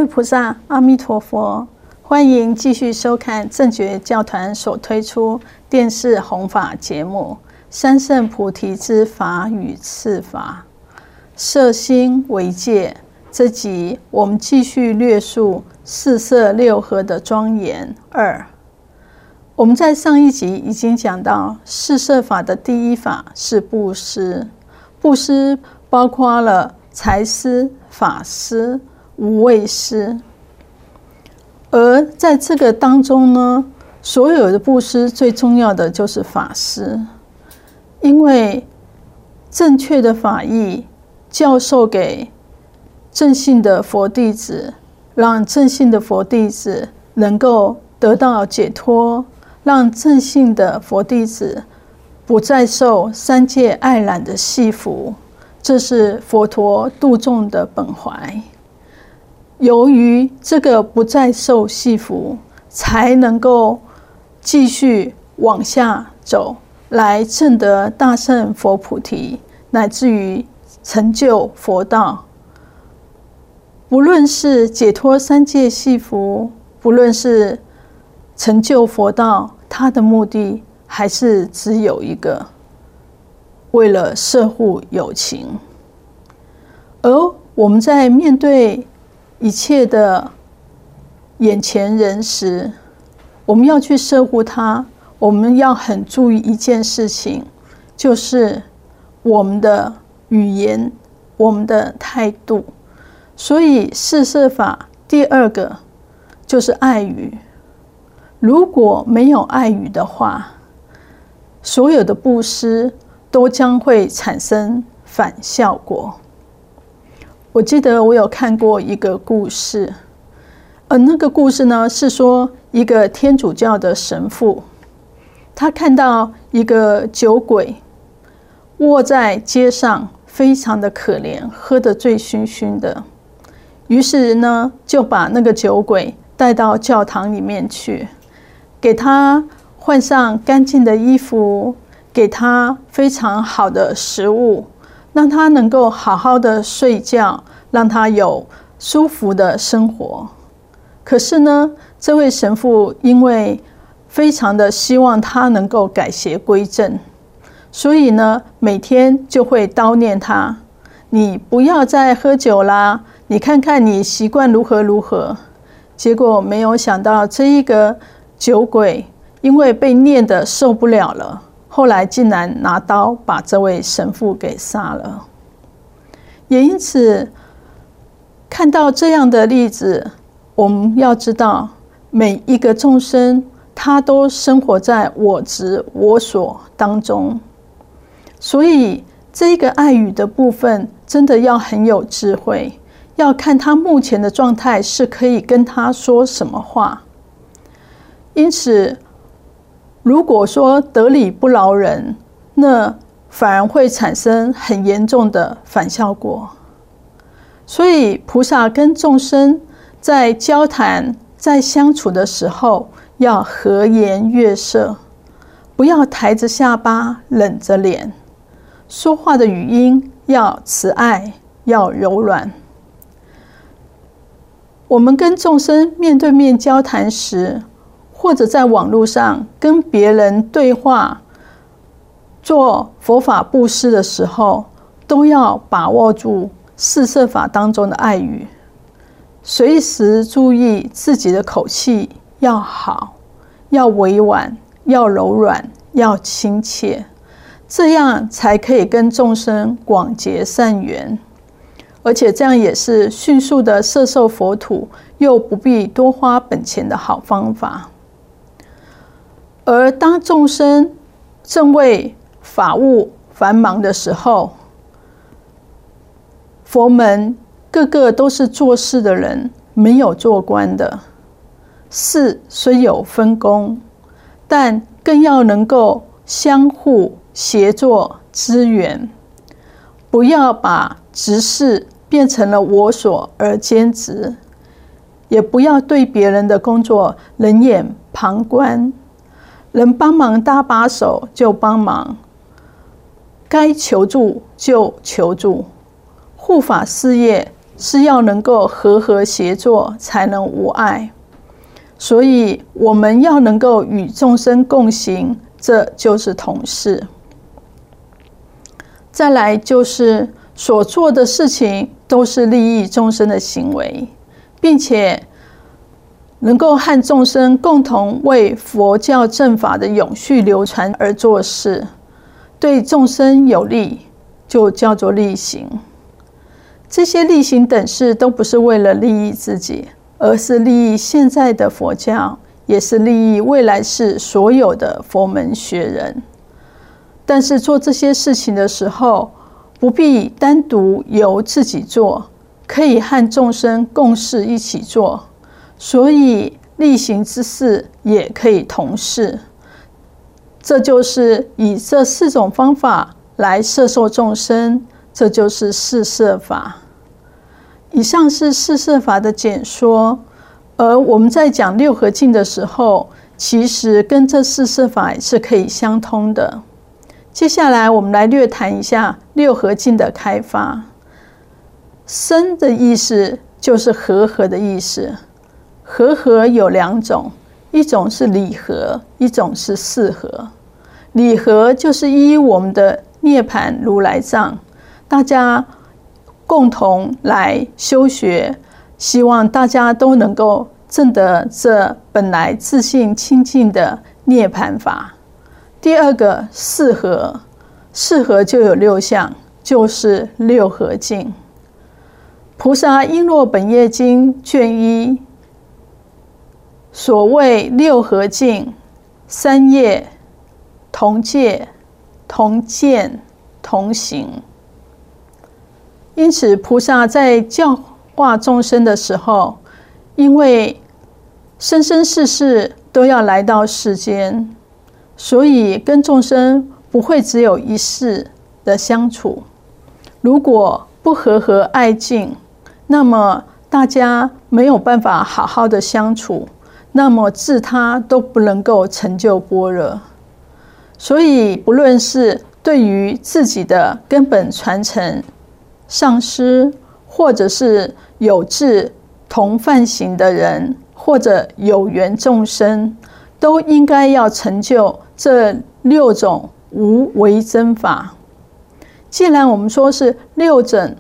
位菩萨，阿弥陀佛！欢迎继续收看正觉教团所推出电视弘法节目《三圣菩提之法与次法》，摄心为戒。这集我们继续略述四摄六合的庄严二。我们在上一集已经讲到，四摄法的第一法是布施。布施包括了财施、法施、无畏施。而在这个当中呢，所有的布施最重要的就是法施，因为正确的法义教授给正信的佛弟子，让正信的佛弟子能够得到解脱，让正信的佛弟子不再受三界爱染的系缚，这是佛陀度众的本怀。由于这个不再受系缚，才能够继续往下走，来证得大乘佛菩提，乃至于成就佛道。不论是解脱三界系缚，不论是成就佛道，它的目的还是只有一个，为了摄护有情。而我们在面对一切的眼前人时，我们要去摄护他，我们要很注意一件事情，就是我们的语言，我们的态度。所以四摄法第二个就是爱语。如果没有爱语的话，所有的布施都将会产生反效果。我记得我有看过一个故事，那个故事呢是说一个天主教的神父，他看到一个酒鬼卧在街上，非常的可怜，喝得醉醺醺的。于是呢，就把那个酒鬼带到教堂里面去，给他换上干净的衣服，给他非常好的食物，让他能够好好的睡觉，让他有舒服的生活。可是呢，这位神父因为非常的希望他能够改邪归正，所以呢，每天就会叨念他：你不要再喝酒啦，你看看你习惯如何如何。结果没有想到，这一个酒鬼因为被念得受不了了，后来竟然拿刀把这位神父给杀了。也因此看到这样的例子，我们要知道，每一个众生他都生活在我执我所当中，所以这个爱语的部分真的要很有智慧，要看他目前的状态是可以跟他说什么话。因此如果说得理不饶人，那反而会产生很严重的反效果。所以菩萨跟众生在交谈在相处的时候，要和颜悦色，不要抬着下巴冷着脸，说话的语音要慈爱，要柔软。我们跟众生面对面交谈时，或者在网络上跟别人对话，做佛法布施的时候，都要把握住四摄法当中的爱语，随时注意自己的口气要好，要委婉，要柔软，要亲切，这样才可以跟众生广结善缘，而且这样也是迅速的摄受佛土，又不必多花本钱的好方法。而当众生正为法务繁忙的时候，佛门个个都是做事的人，没有做官的。事虽有分工，但更要能够相互协作支援，不要把执事变成了我所而兼职，也不要对别人的工作冷眼旁观，能帮忙搭把手就帮忙，该求助就求助，护法事业是要能够和和协作，才能无碍。所以我们要能够与众生共行，这就是同事。再来就是所做的事情都是利益众生的行为，并且能够和众生共同为佛教正法的永续流传而做事，对众生有利，就叫做利行。这些利行等事都不是为了利益自己，而是利益现在的佛教，也是利益未来世所有的佛门学人。但是做这些事情的时候，不必单独由自己做，可以和众生共事一起做，所以利行之事也可以同事。这就是以这4种方法来摄受众生，这就是四摄法。以上是四摄法的简说，而我们在讲六合敬的时候，其实跟这四摄法是可以相通的。接下来我们来略谈一下六合敬的开发。生的意思就是和合的意思，和合有2种，一种是理合，一种是事合。理合就是依我们的涅槃如来藏，大家共同来修学，希望大家都能够证得这本来自性清净的涅槃法。第二个事合，事合就有6项，就是六合敬。菩萨璎珞本业经卷1，所谓六合敬，3业同戒、同见、同行。因此菩萨在教化众生的时候，因为生生世世都要来到世间，所以跟众生不会只有一世的相处。如果不和合爱敬，那么大家没有办法好好的相处，那么自他都不能够成就般若。所以不论是对于自己的根本传承上师，或者是有志同犯行的人，或者有缘众生，都应该要成就这6种无为真法。既然我们说是6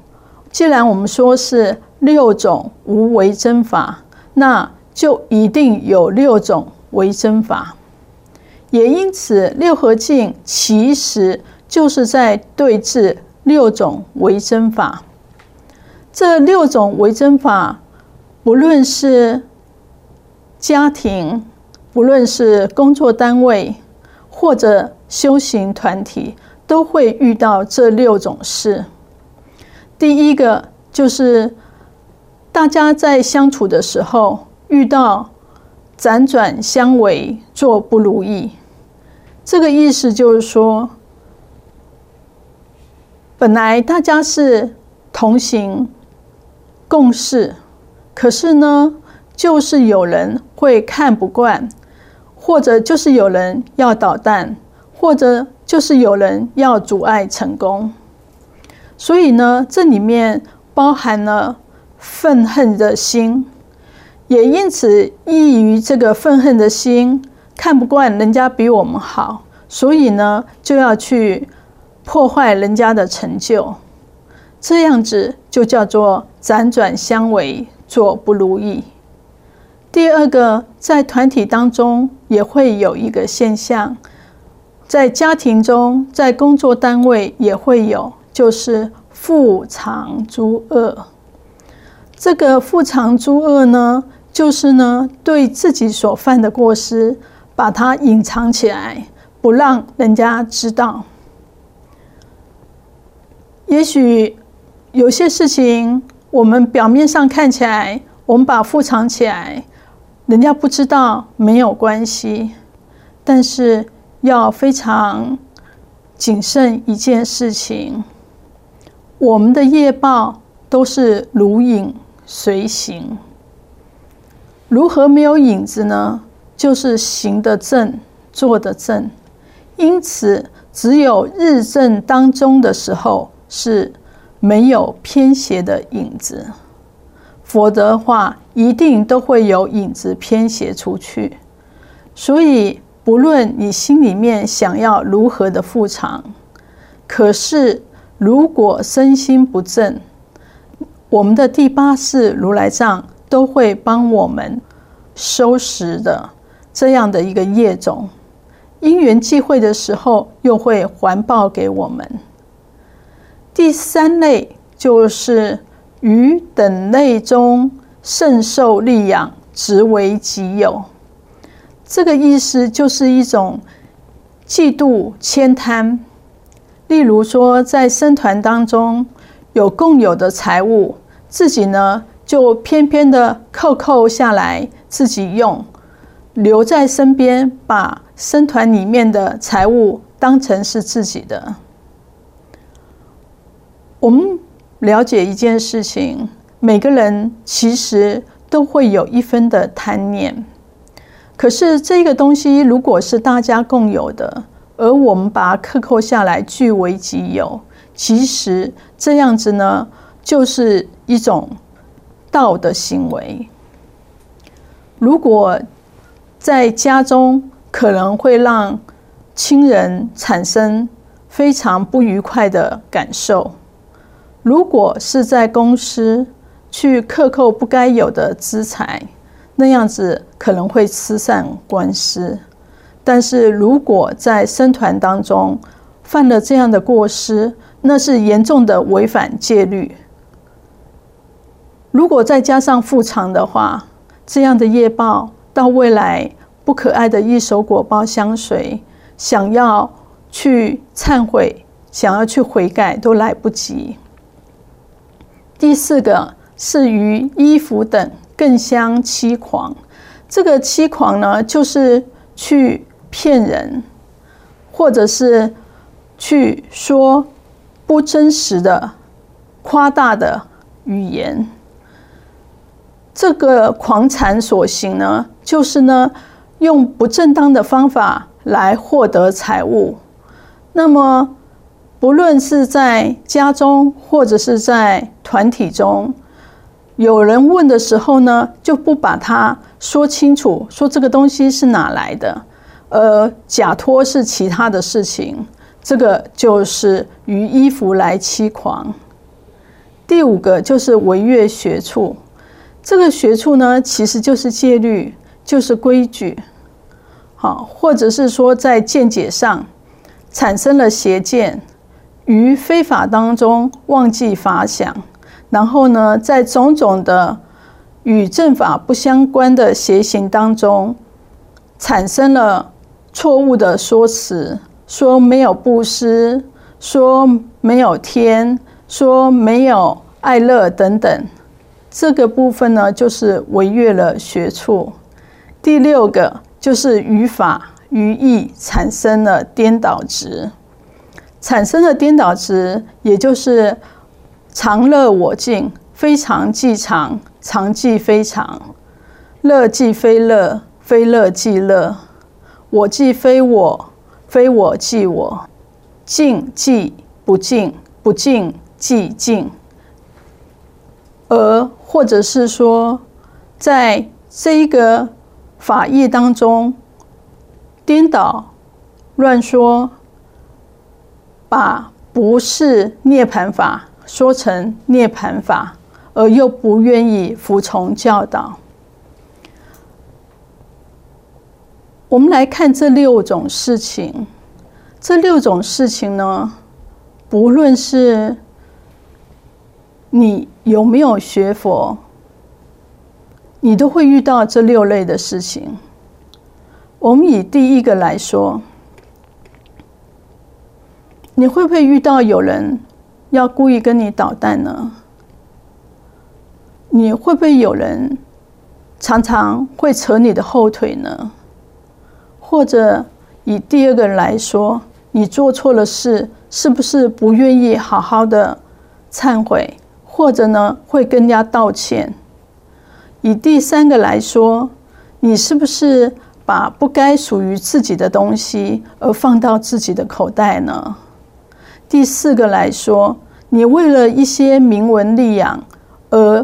种无为真法，那就一定有6种为真法。也因此六合敬其实就是在对治6种为真法。这6种为真法，不论是家庭，不论是工作单位，或者修行团体，都会遇到这6种事。第一个就是大家在相处的时候，遇到辗转相违，做不如意。这个意思就是说，本来大家是同行共事，可是呢，就是有人会看不惯，或者就是有人要捣蛋，或者就是有人要阻碍成功。所以呢，这里面包含了愤恨的心，也因此依于这个愤恨的心，看不惯人家比我们好，所以呢，就要去破坏人家的成就。这样子就叫做辗转相违，做不如意。第二个，在团体当中也会有一个现象，在家庭中，在工作单位也会有，就是覆藏诸恶。这个覆藏诸恶呢，就是呢，对自己所犯的过失，把它隐藏起来，不让人家知道。也许有些事情，我们表面上看起来，我们把覆藏起来，人家不知道没有关系，但是要非常谨慎一件事情，我们的业报都是如影随形。如何没有影子呢？就是行得正，做得正。因此只有日正当中的时候，是没有偏邪的影子。 否则的话一定都会有影子偏斜出去。所以不论你心里面想要如何的复常，可是如果身心不正，我们的第八世如来藏都会帮我们收拾的这样的一个业种，因缘际会的时候又会还报给我们。第三类就是于等类中甚受利养，直为己有。这个意思就是一种嫉妒悭贪。例如说在僧团当中有共有的财物，自己呢就偏偏的扣下来自己用，留在身边，把僧团里面的财物当成是自己的。我们了解一件事情，每个人其实都会有一分的贪念，可是这个东西如果是大家共有的，而我们把它扣下来据为己有，其实这样子呢就是一种道的行为。如果在家中可能会让亲人产生非常不愉快的感受，如果是在公司去克不该有的资财，那样子可能会吃上官司。但是如果在僧团当中犯了这样的过失，那是严重的违反戒律。如果再加上复常的话，这样的业报到未来不可爱的一手果报相随，想要去忏悔，想要去悔改都来不及。第四个是于衣服等更相欺诳。这个欺诳呢，就是去骗人，或者是去说不真实的夸大的语言。这个狂禅所行呢，就是呢用不正当的方法来获得财物。那么不论是在家中或者是在团体中，有人问的时候呢，就不把它说清楚，说这个东西是哪来的，假托是其他的事情，这个就是于衣服来欺诳。第五个就是违越学处。这个学处呢，其实就是戒律，就是规矩，或者是说在见解上产生了邪见，于非法当中忘记法想，然后呢，在种种的与正法不相关的邪行当中，产生了错误的说辞，说没有布施，说没有天，说没有爱乐等等。这个部分呢，就是违越了学处。第六个就是于法于义产生了颠倒执。产生了颠倒执，也就是常乐我净，非常即常，常即非常，乐即非乐，非乐即乐，我即非我，非我即我，净即不净，不净即净。或者是说在这一个法义当中颠倒乱说，把不是涅槃法说成涅槃法，而又不愿意服从教导。我们来看这六种事情。这六种事情呢，不论是你有没有学佛，你都会遇到这六类的事情。我们以第一个来说，你会不会遇到有人要故意跟你捣蛋呢？你会不会有人常常会扯你的后腿呢？或者以第二个来说，你做错了事，是不是不愿意好好的忏悔，或者呢会跟人家道歉？以第三个来说，你是不是把不该属于自己的东西而放到自己的口袋呢？第四个来说，你为了一些名闻利养而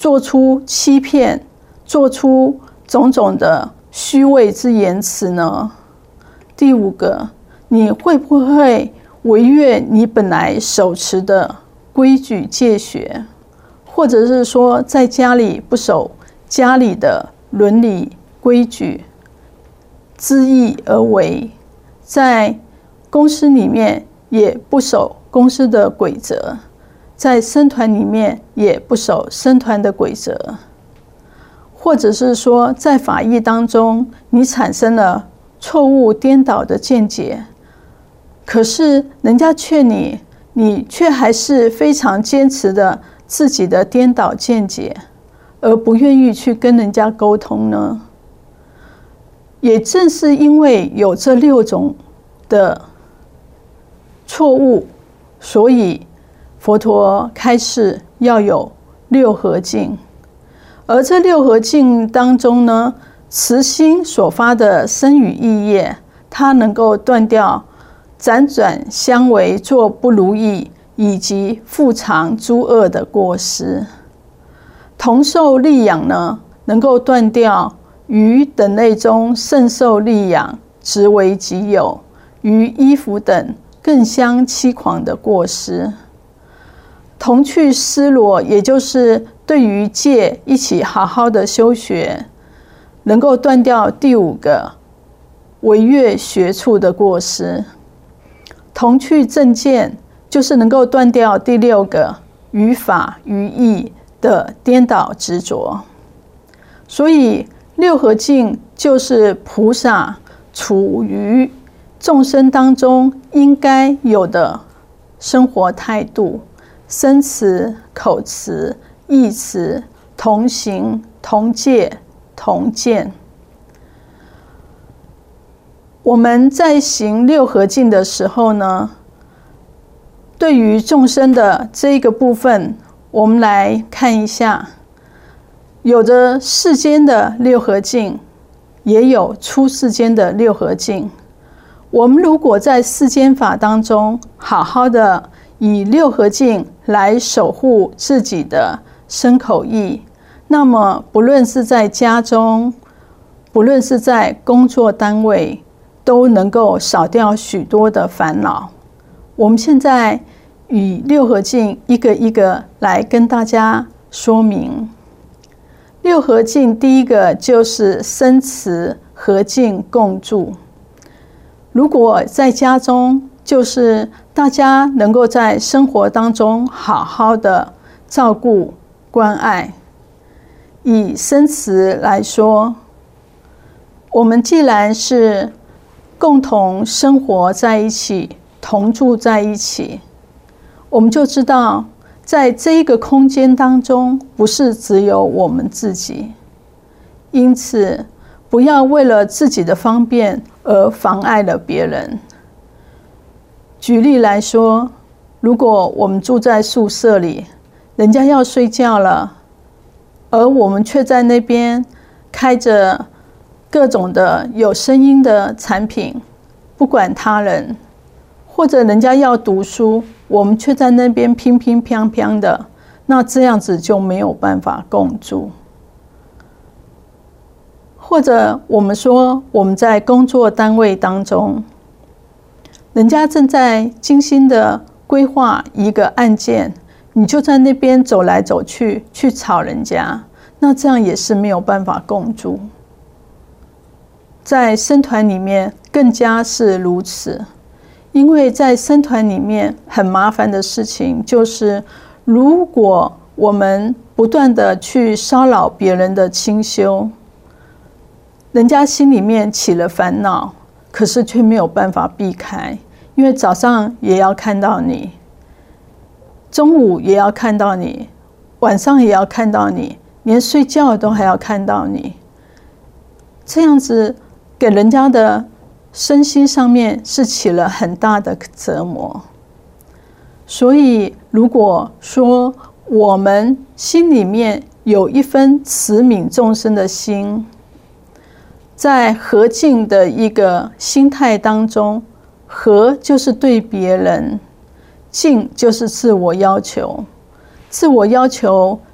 做出欺骗，做出种种的虚伪之言辞呢？第五个，你会不会违越你本来手持的规矩戒学，或者是说在家里不守家里的伦理规矩，恣意而为，在公司里面也不守公司的规则，在僧团里面也不守僧团的规则，或者是说在法义当中你产生了错误颠倒的见解，可是人家劝你，你却还是非常坚持的自己的颠倒见解，而不愿意去跟人家沟通呢？也正是因为有这6种的错误，所以佛陀开示要有6合敬。而这6合敬当中呢，慈心所发的身语意业，它能够断掉辗转相违做不如意以及复藏诸恶的过失。同受利养呢，能够断掉于等类中甚受利养执为己有，于衣服等更相欺狂的过失。同去失罗，也就是对于戒一起好好的修学，能够断掉第5个违越学处的过失。同去正见，就是能够断掉第6个于法于义的颠倒执着。所以6合敬就是菩萨处于众生当中应该有的生活态度，身持、口持、意持，同行、同戒、同见。我们在行6合敬的时候呢，对于众生的这一个部分，我们来看一下，有着世间的6合敬，也有出世间的6合敬。我们如果在世间法当中好好的以6合敬来守护自己的身口意，那么不论是在家中，不论是在工作单位，都能够少掉许多的烦恼。我们现在以6合敬一个一个来跟大家说明。6合敬第一个就是身持合敬共住。如果在家中，就是大家能够在生活当中好好的照顾关爱。以身持来说，我们既然是共同生活在一起，同住在一起，我们就知道在这一个空间当中，不是只有我们自己。因此不要为了自己的方便而妨碍了别人。举例来说，如果我们住在宿舍里，人家要睡觉了，而我们却在那边开着各种的有声音的产品，不管他人，或者人家要读书，我们却在那边乒乒乓乓的，那这样子就没有办法共住。或者我们说我们在工作单位当中，人家正在精心的规划一个案件，你就在那边走来走去，去吵人家，那这样也是没有办法共住。在僧团里面更加是如此，因为在僧团里面很麻烦的事情就是，如果我们不断的去骚扰别人的清修，人家心里面起了烦恼，可是却没有办法避开，因为早上也要看到你，中午也要看到你，晚上也要看到你，连睡觉都还要看到你，这样子给人家的身心上面是起了很大的折磨。所以如果说我们心里面有一分慈悯众生的心，在和敬的一个心态当中，和就是对别人，敬就是自我要求。自我要求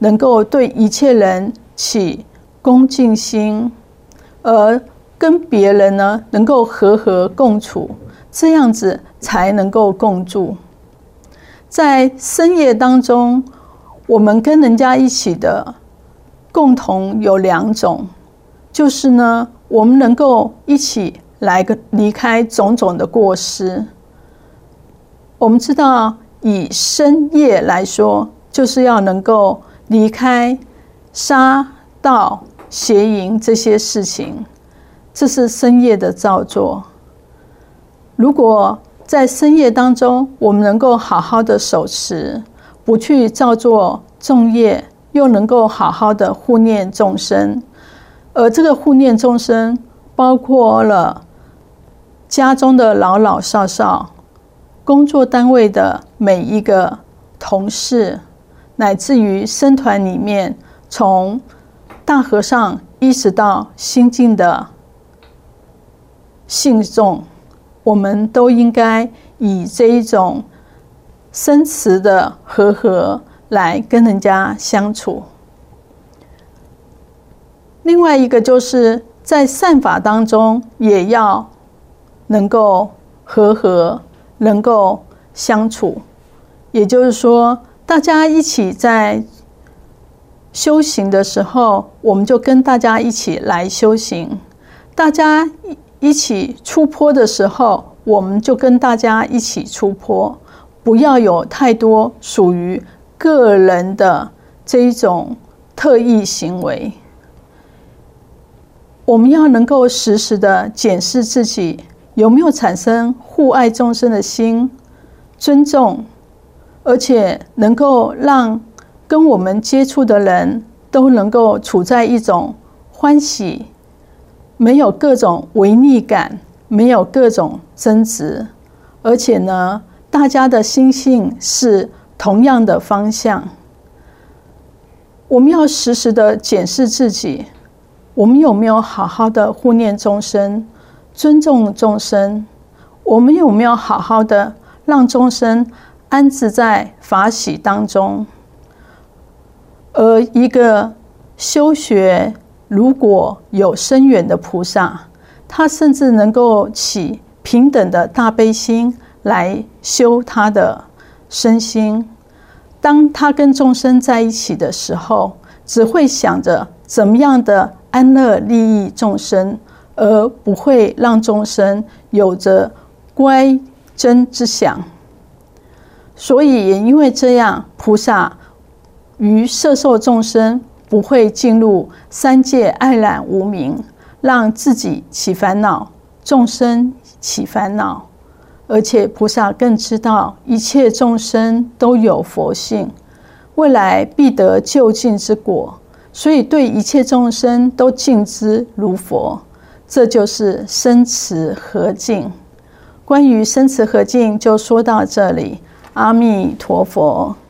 能够对一切人起恭敬心，而跟别人呢能够和和共处，这样子才能够共住。在深夜当中，我们跟人家一起的共同有2种，就是呢，我们能够一起来离开种种的过失。我们知道，以深夜来说，就是要能够离开杀盗邪淫这些事情，这是深夜的造作。如果在深夜当中，我们能够好好的守持，不去造作众业，又能够好好的护念众生，而这个护念众生包括了家中的老老少少，工作单位的每一个同事，乃至于僧团里面从大和尚一直到新进的信众，我们都应该以这一种深慈的和合来跟人家相处。另外一个就是在善法当中也要能够和合，能够相处。也就是说，大家一起在修行的时候，我们就跟大家一起来修行；大家一起出坡的时候，我们就跟大家一起出坡，不要有太多属于个人的这一种特异行为。我们要能够时时的检视自己有没有产生护爱众生的心，尊重，而且能够让跟我们接触的人都能够处在一种欢喜，没有各种违逆感，没有各种争执，而且呢，大家的心性是同样的方向。我们要时时的检视自己，我们有没有好好的护念众生，尊重众生？我们有没有好好的让众生安置在法喜当中？而一个修学如果有深远的菩萨，他甚至能够起平等的大悲心来修他的身心。当他跟众生在一起的时候，只会想着怎么样的安乐利益众生，而不会让众生有着乖真之想。所以也因为这样，菩萨于摄受众生不会进入三界爱染无明，让自己起烦恼，众生起烦恼。而且菩萨更知道一切众生都有佛性，未来必得究竟之果，所以对一切众生都敬之如佛。这就是生慈和敬。关于生慈和敬就说到这里，阿弥陀佛。